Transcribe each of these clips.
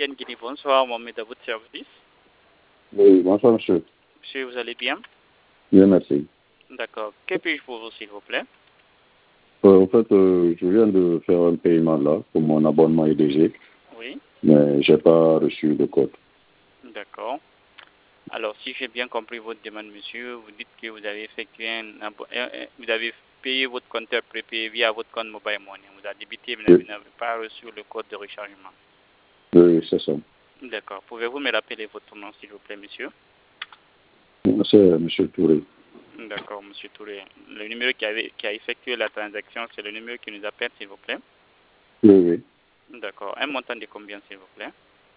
MTN Guinée, bonsoir, Mohamed à votre service. Oui, bonsoir monsieur. Monsieur, vous allez bien? Bien, merci. D'accord. Que puis-je pour vous, s'il vous plaît? En fait, je viens de faire un paiement là pour mon abonnement EDG, Oui. mais j'ai pas reçu le code. D'accord. Alors, si j'ai bien compris votre demande, monsieur, vous dites que vous avez effectué vous avez payé votre compteur prépayé via votre compte Mobile Money. Vous avez débité, mais vous n'avez pas reçu le code de rechargement. Oui, c'est ça. D'accord. Pouvez-vous me rappeler votre nom, s'il vous plaît, monsieur? C'est monsieur Touré. D'accord, monsieur Touré. Le numéro qui a effectué la transaction, c'est le numéro qui nous appelle, s'il vous plaît? Oui, oui. D'accord. Un montant de combien, s'il vous plaît?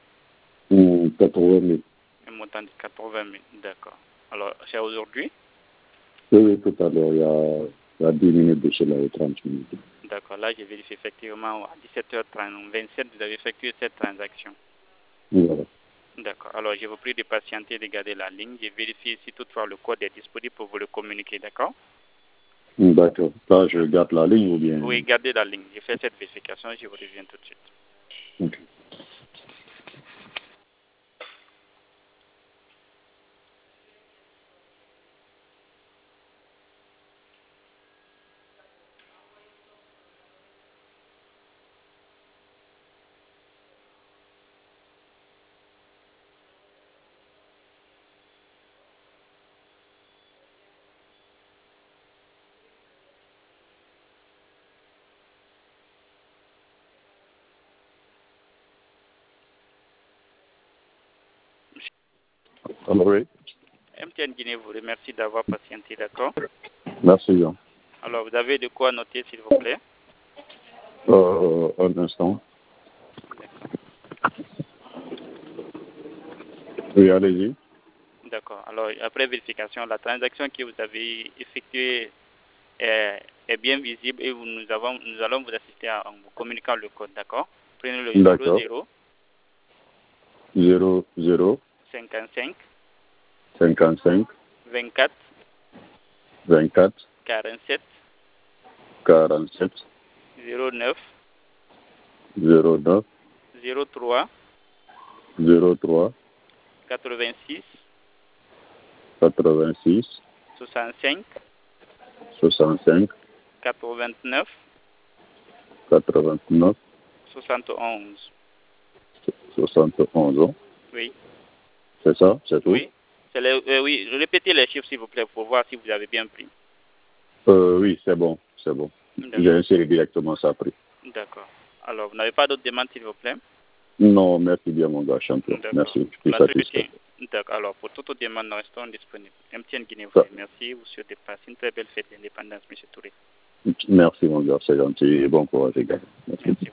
80 000. Un montant de 80 000. D'accord. Alors, c'est aujourd'hui? Oui, tout à l'heure, il y a 10 minutes de cela, 30 minutes. D'accord. Là, je vérifie effectivement à 17h30, 27, vous avez effectué cette transaction. Voilà. D'accord. Alors, je vous prie de patienter, de garder la ligne. Je vérifie si toutefois le code est disponible pour vous le communiquer, d'accord? D'accord. Là, je garde la ligne ou bien? Oui, gardez la ligne. Je fais cette vérification, je vous reviens tout de suite. Ok. Alors, oui. MTN Guinée vous remercie d'avoir patienté, d'accord? Merci bien. Alors, vous avez de quoi noter, s'il vous plaît? Un instant. Oui, allez-y. D'accord. Alors, après vérification, la transaction que vous avez effectuée est bien visible et nous allons vous assister en vous communiquant le code, d'accord? Prenez le 00 00 55 55 24 24 47 47 09 09 03 03 86 86 65 65 89 89 71. 71 ans. Oui. C'est ça? C'est tout? Oui. Oui, répétez les chiffres, s'il vous plaît, pour voir si vous avez bien pris. Oui, c'est bon. C'est bon. J'ai inséré directement ça après. D'accord. Alors, vous n'avez pas d'autres demandes, s'il vous plaît? Non, merci bien, mon gars, champion. Merci. Je suis satisfait. D'accord. Alors, pour toute demande, nous restons disponibles. MTN Guinée vous remercie. Vous souhaitez passer une très belle fête d'indépendance, M. Touré. Merci, mon gars, c'est gentil. Et bon courage, les gars. Merci.